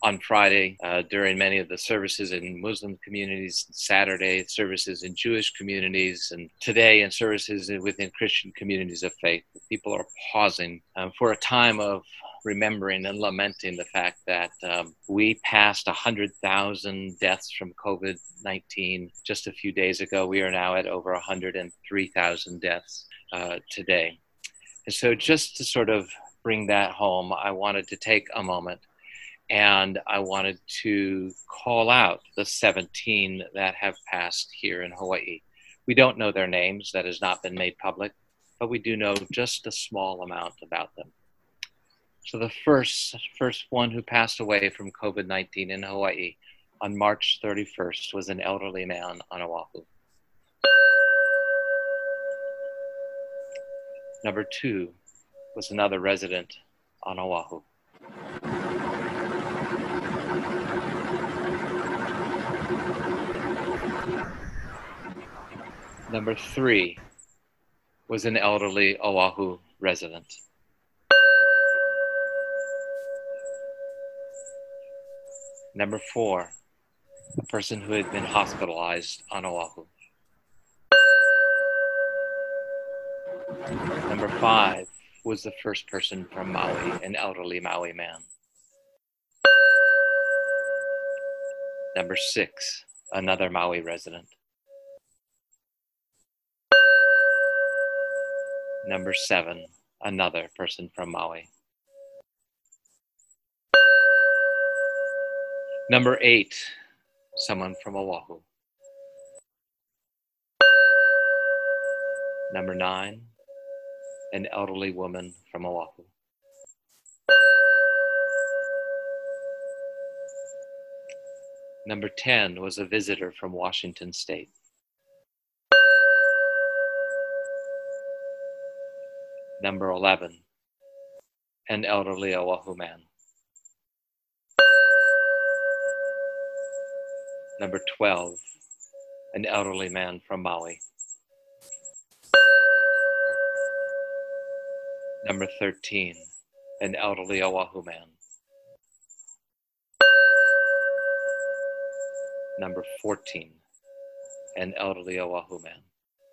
on Friday during many of the services in Muslim communities, Saturday services in Jewish communities, and today in services within Christian communities of faith. People are pausing for a time of remembering and lamenting the fact that we passed 100,000 deaths from COVID-19 just a few days ago. We are now at over 103,000 deaths today. And so just to sort of bring that home, I wanted to take a moment and I wanted to call out the 17 that have passed here in Hawaii. We don't know their names, that has not been made public, but we do know just a small amount about them. So the first one who passed away from COVID-19 in Hawaii on March 31st was an elderly man on Oahu. Number 2 was another resident on Oahu. Number 3 was an elderly Oahu resident. Number 4, a person who had been hospitalized on Oahu. Number 5 was the first person from Maui, an elderly Maui man. Number 6, another Maui resident. Number 7, another person from Maui. Number 8, someone from Oahu. Number 9, an elderly woman from Oahu. Number 10 was a visitor from Washington State. Number 11, an elderly Oahu man. Number 12, an elderly man from Maui. Number 13, an elderly Oahu man. Number 14, an elderly Oahu man.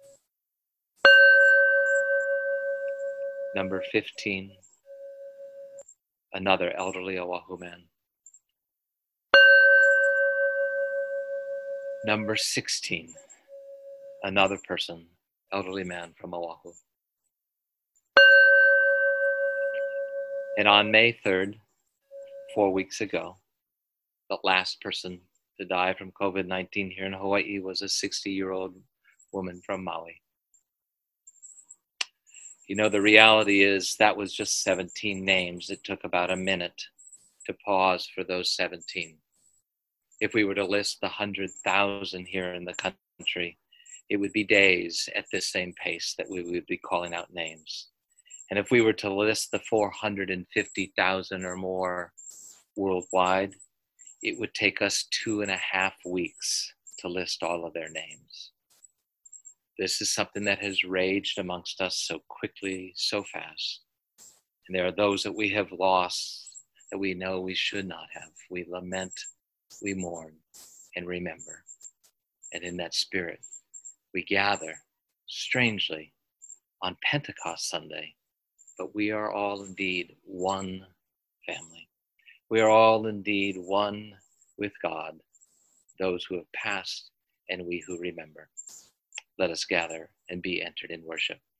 Number 15, another elderly Oahu man. Number 16, another person, elderly man from Oahu. And on May 3rd, 4 weeks ago, the last person to die from COVID-19 here in Hawaii was a 60-year-old woman from Maui. You know, the reality is that was just 17 names. It took about a minute to pause for those 17. If we were to list the 100,000 here in the country, it would be days at this same pace that we would be calling out names. And if we were to list the 450,000 or more worldwide, it would take us 2.5 weeks to list all of their names. This is something that has raged amongst us so quickly, so fast. And there are those that we have lost that we know we should not have. We lament, we mourn, and remember. And in that spirit, we gather, strangely, on Pentecost Sunday, but we are all indeed one family. We are all indeed one with God, those who have passed and we who remember. Let us gather and be entered in worship.